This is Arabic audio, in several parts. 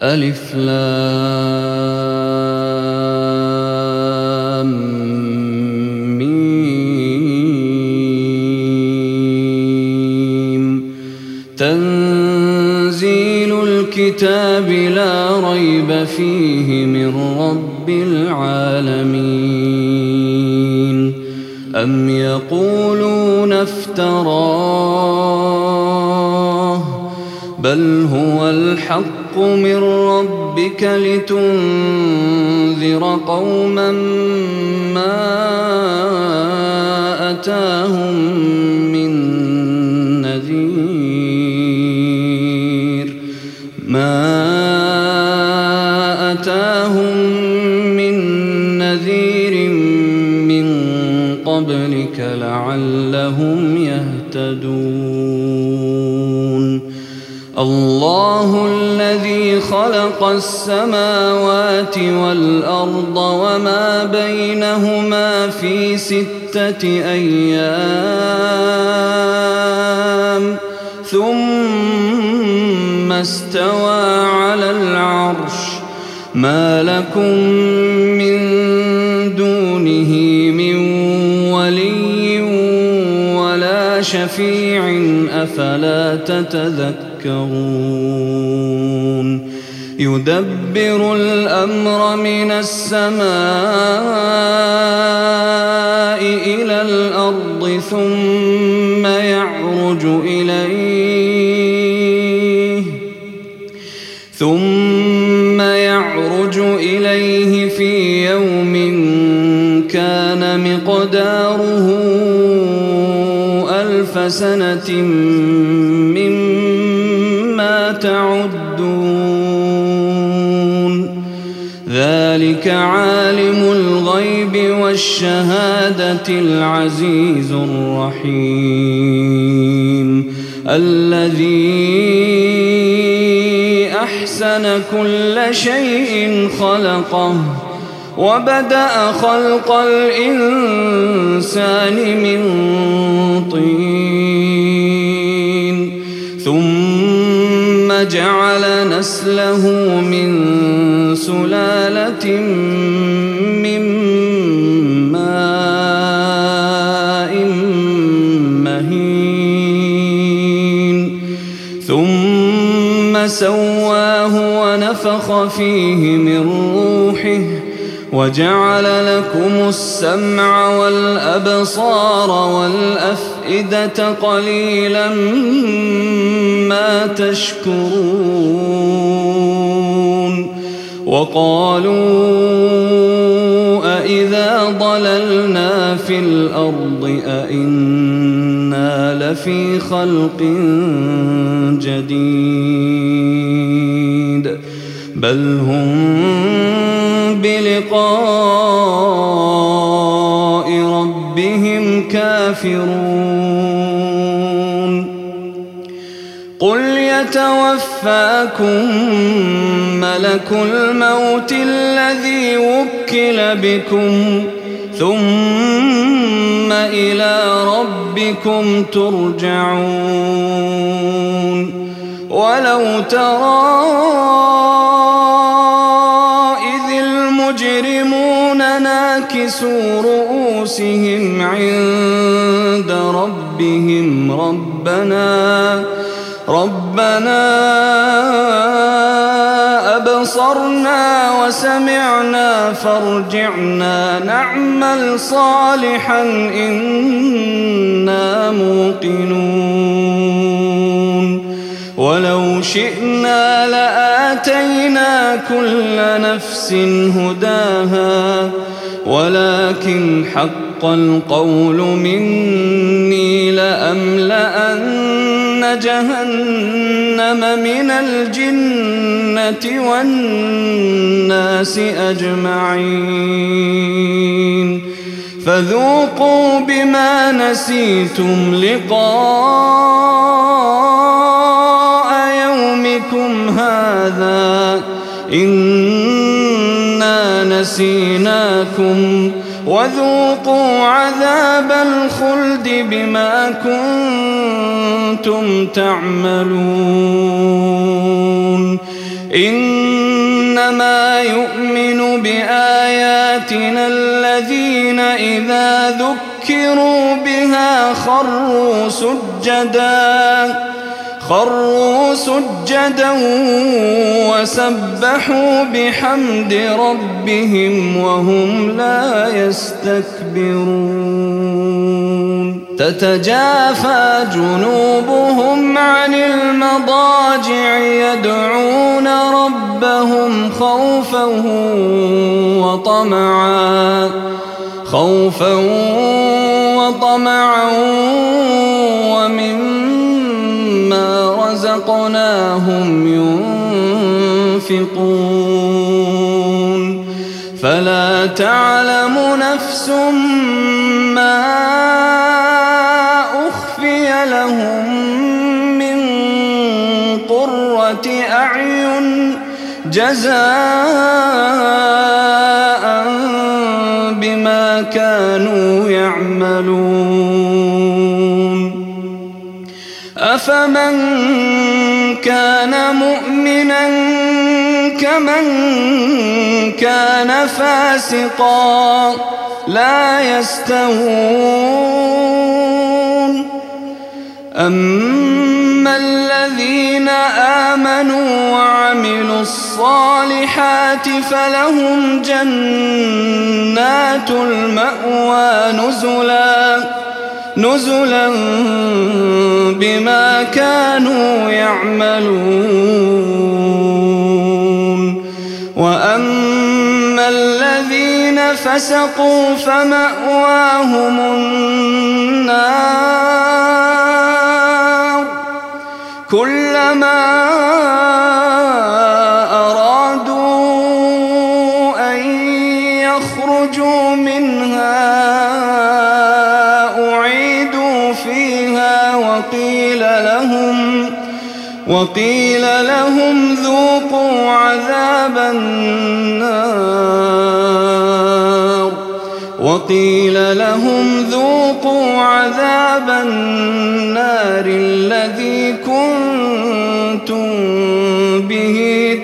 ألف لام ميم. تنزيل الكتاب لا ريب فيه من رب العالمين. أم يقولون افتراه بل هو الحق من ربك لتنذر قوما ما أتاهم من نذير من قبلك لعلهم يهتدون. الله الذي خلق السماوات والأرض وما بينهما في 6 أيام ثم استوى على العرش. ما لكم من دونه من ولي ولا شفيع أفلا تتذكرون. يدبر الأمر من السماء إلى الأرض ثم يعرج إليه في يوم كان مقداره 1000 سنة مما تعدون. ذلك عالم الغيب والشهادة العزيز الرحيم الذي أحسن كل شيء خلقه وبدأ خلق الإنسان من طين ثم جعل نسله من سلالة من ماء مهين ثم سواه ونفخ فيه من روحه وجعل لكم السمع والأبصار والأفئدة قليلا ما تشكرون. وقالوا أإذا ضللنا في الأرض أإنا لفي خلق جديد بل هم بلقاء ربهم كافرون. قل يتوفاكم ملك الموت الذي وكل بكم ثم إلى ربكم ترجعون. ولو ترى المجرمون ناكسوا رؤوسهم عند ربهم ربنا أبصرنا وسمعنا فارجعنا نعمل صالحا إنا موقنون. ولو شئنا لآتينا كل نفس هداها ولكن حق القول مني لأملأن جهنم من الجنة والناس أجمعين. فذوقوا بما نسيتم لقاء يومكم هذا إنا نسيناكم وذوقوا عذاب الخلد بما كنتم تعملون. إنما يؤمن بآياتنا الذين إذا ذكروا بها خروا سجدا وسبحوا بحمد ربهم وهم لا يستكبرون تتجافى جنوبهم عن المضاجع يدعون ربهم خوفا وطمعا ومما رزقناهم ينفقون فلا تعلم نفس ما أخفي لهم من قرة أعين جزاء بما كانوا يعملون أفمن كان مؤمنا كمن كان فاسقا لا يستوون أما الذين آمنوا وعملوا الصالحات فلهم جنات المأوى نزلا بما كانوا يعملون وأما الذين فسقوا فمأواهم النار كلما أرادوا أن يخرجوا منها أعيدوا فيها وقيل لهم ذوقوا عذاب النار الذي كنتم به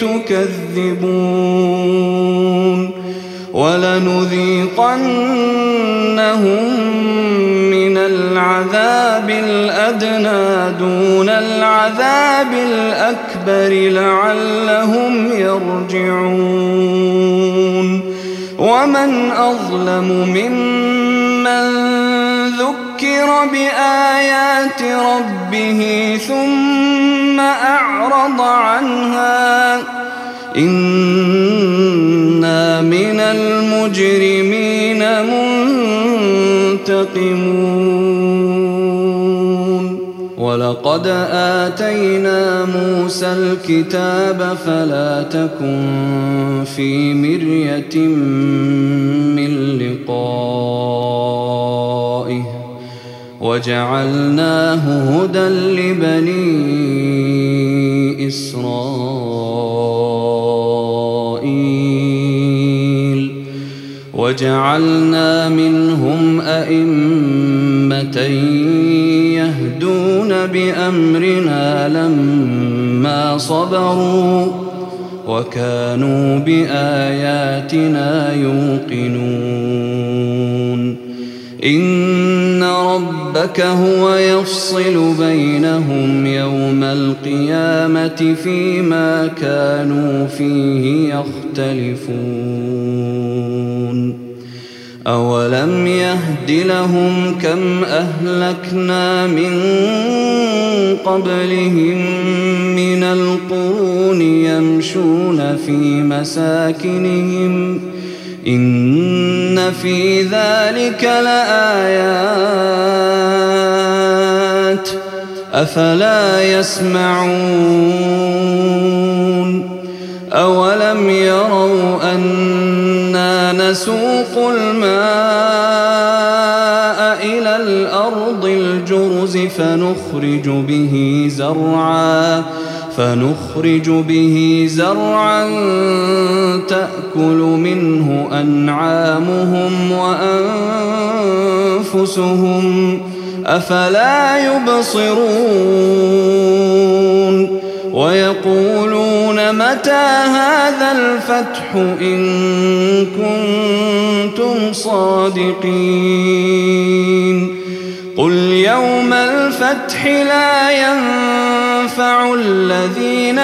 تكذبون ولنذيقنهم من العذاب الأدنى دون العذاب الأكبر لعلهم يرجعون ومن أظلم ممن ذكر بآيات ربه ثم أعرض عنها إنا من المجرمين منتقمون ولقد آتينا موسى الكتاب فلا تكن في مرية من لقائه وجعلناه هدى لبني إسرائيل وجعلنا منهم أئمة يهدون بأمرنا لما صبروا وكانوا بآياتنا يوقنون إن ربك هو يفصل بينهم يوم القيامة فيما كانوا فيه يختلفون أولم يهد لهم كم أهلكنا من قبلهم من القرون يمشون في مساكنهم إن في ذلك لآيات أفلا يسمعون أولم يروا أنا نسوق الماء إلى الأرض الجرز فنخرج به زرعا تأكل منه أنعامهم وأنفسهم أفلا يبصرون ويقولون متى هذا الفتح إن كنتم صادقين قل يوم الفتح لا ينفع الذين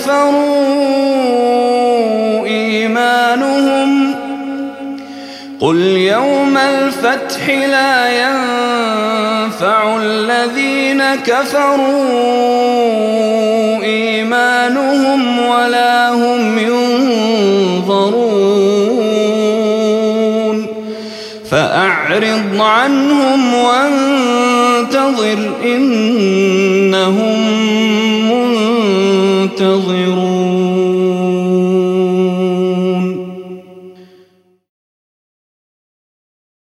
كفروا إيمانهم قل يوم الفتح لا ينفع الذين كفروا إيمانهم ولا هم ينظرون فأعرض عنهم وانتظر إنهم منتظرون